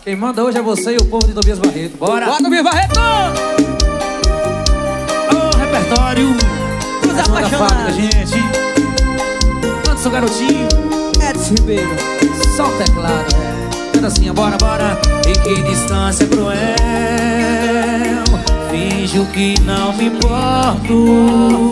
Quem manda hoje é você e o povo de Tobias Barreto. Bora! Bora, Tobias Barreto! Ô, repertório Dos apaixonados, gente. Manda seu garotinho Edson Ribeiro. só o teclado. Canta assim, bora, bora. E que distância cruel, finjo que não me importo.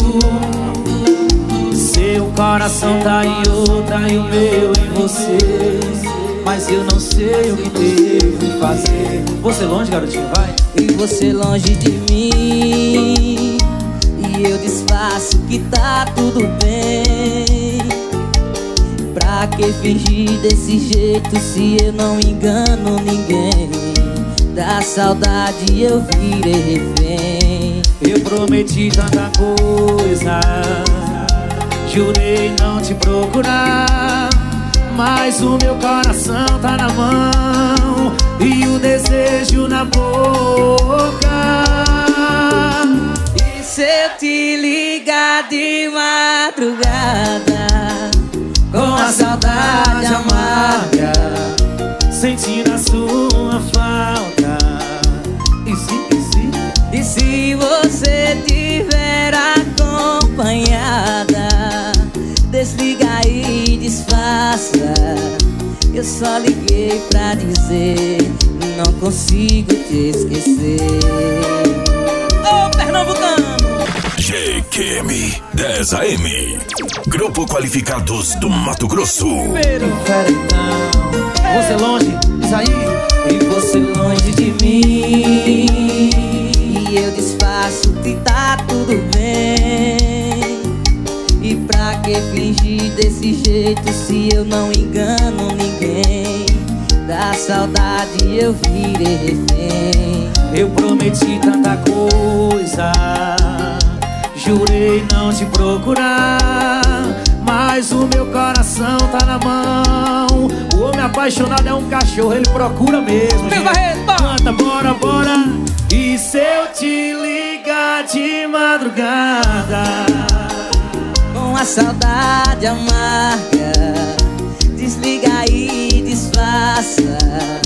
Seu coração tá em outra e o meu em você, mas eu não sei o que devo fazer. Você longe, garotinho, vai. E você longe de mim, e eu disfarço que tá tudo bem. Pra que fingir desse jeito se eu não engano ninguém? Da saudade eu virei refém. Eu prometi tanta coisa, jurei não te procurar, mas o meu coração tá na mão e o desejo na boca. E se eu te ligar de madrugada, Com a saudade amarga, sentindo a sua falta. e se você tiver acompanhada, desliga e disfarça. Eu só liguei pra dizer, não consigo te esquecer. Ô, Pernambucano! GQM 10AM, Grupo Qualificados do Mato Grosso. Diferentão, você longe, isso aí. E você longe de mim, e eu disfarço que tá tudo bem. E pra que fingir desse jeito se eu não engano ninguém? Da saudade eu virei refém. Eu prometi tanta coisa, jurei não te procurar, mas o meu coração tá na mão. O homem apaixonado é um cachorro, ele procura mesmo, gente. Canta, bora, bora. E se eu te ligar de madrugada, Com a saudade amarga, desliga e disfarça.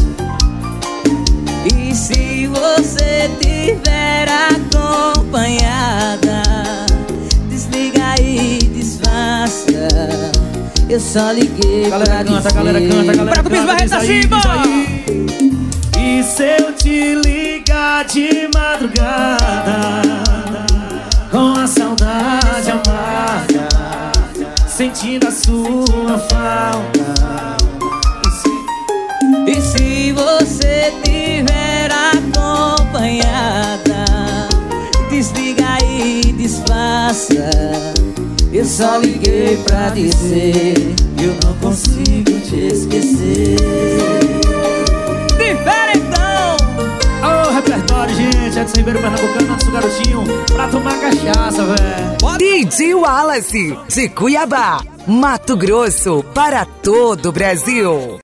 E se você tiver acompanhada, desliga e disfarça. Eu só liguei pra dizer. Galera canta, Tobias Barreto diz aí, acima! diz aí. E se eu te ligar de madrugada, com a saudade amarga, sentindo a sua falta. E se você tiver acompanhada, desliga e disfarça. Eu só liguei pra dizer, eu não consigo te esquecer. Diferentão! Ô, repertório, gente, Edson Ribeiro, Pernambucano, nosso garotinho, pra tomar cachaça, velho. DJ Wallace, de Cuiabá, Mato Grosso, para todo o Brasil.